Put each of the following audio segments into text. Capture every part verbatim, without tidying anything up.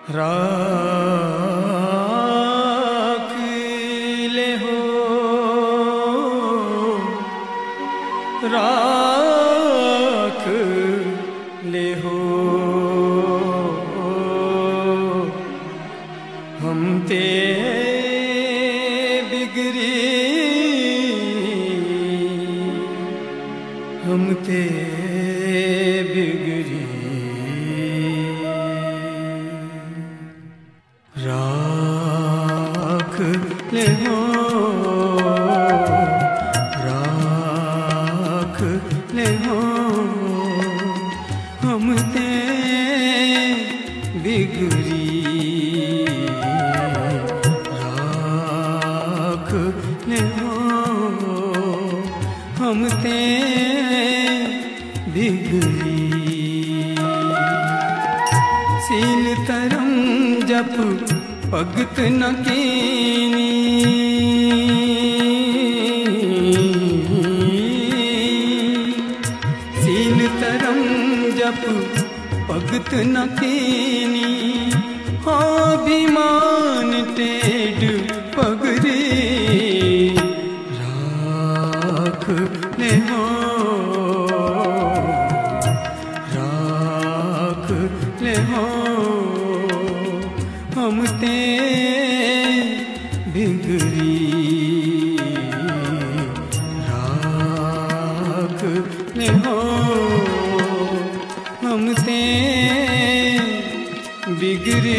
राख ले हो राख ले हो हम ते बिगड़ी हम ते बिगड़ी राख ले हो राख ले हो हम ते बिगड़ी राख ले हो हम ते बिगड़ी सील तरम जप भगत न कीनी सील तरम जप भगत न कीनी अभिमान टेढ़ पगड़ी राख ले हो राख ले हो हम ते बिगड़ी राख ले हो हम ते बिगड़ी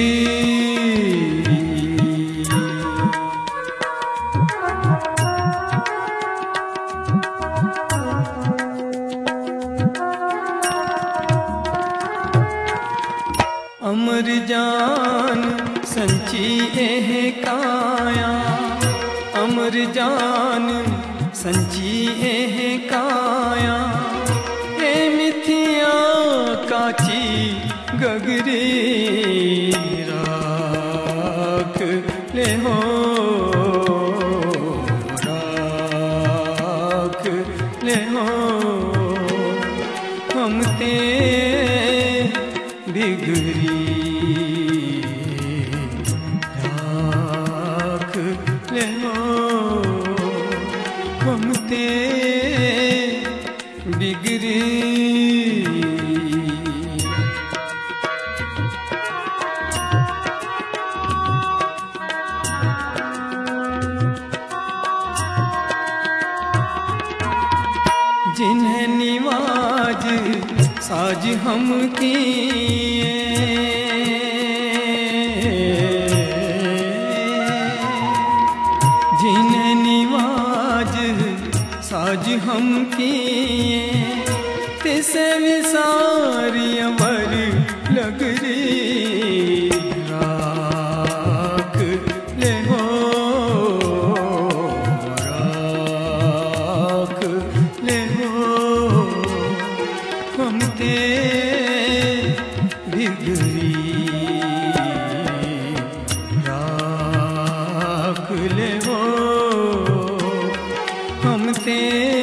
अमर जान संची एह काया अमर जान संची एह काया ए मिथिया काची गगरी राख ले हो राख ले हो हम ते बिगड़ी राख ले हो हम ते बिगड़ी जिन्हें निवाज साज हम किए जिन्हें निवाज साज हम किए तिसे विसारी अमर लगरी राख ले हो राख ले हो हम ते बिगड़ी राख ले हो हम ते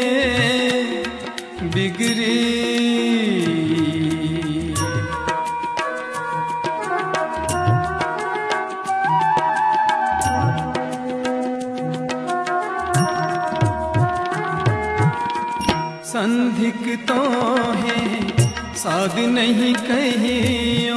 बिगड़ी संधिक तो है साध नहीं कहियो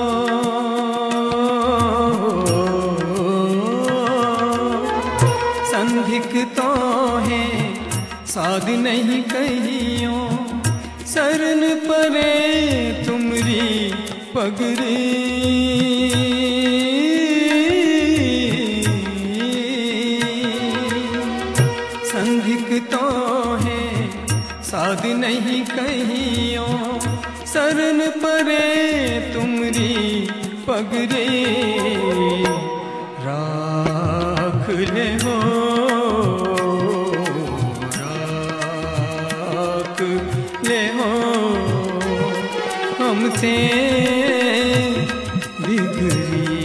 संधिक तो है साध नहीं कहियो शरण परे तुमरी पगड़ी संधिक तो है साध नहीं कहियो शरण परे तुमरी पगड़ी राख ले हो राख ले हो हम ते बिगड़ी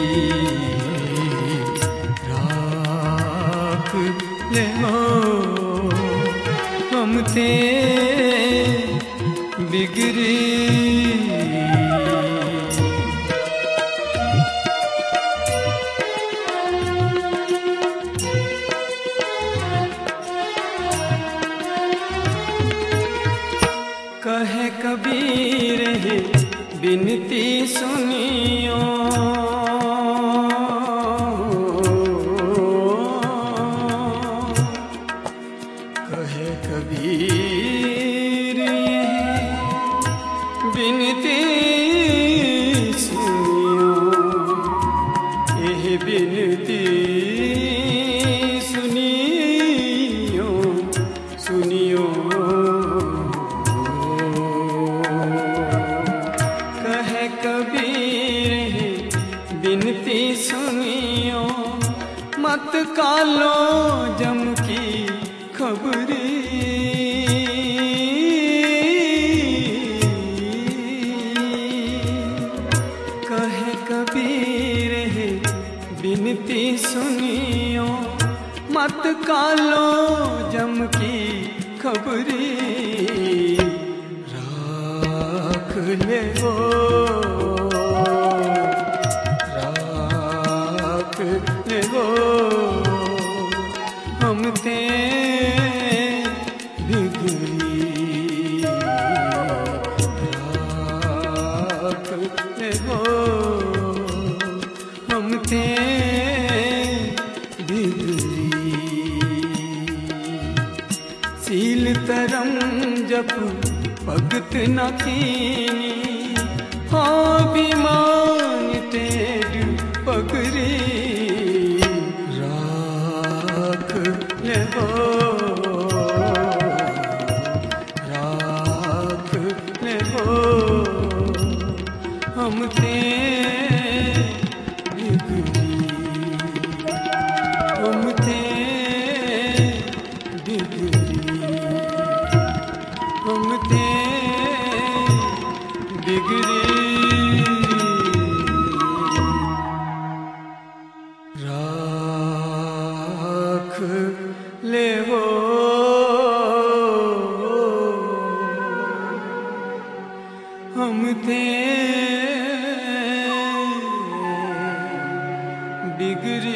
राख ले हो हम ते बिगड़ी बिनती सुनियो कहे कबीर ये बिनती सुनियो यह बिनती सुनियो सुनियो कहे कबीर बिनती सुनियो मत कालो जम की खबरी कहे कबीर बिनती सुनियो मत कालो जम की खबरी राख ले हो राख ले हो हम ते बिगड़ी राख ले हो हम ते सील तरम जप भगत न कीनी हो बीमान तेड़ पगरी राख ले हो राख ले हो हम ते बिगड़ी हम ते बिगड़ी हम ते बिगड़ी राख ले हो हम ते बिगड़ी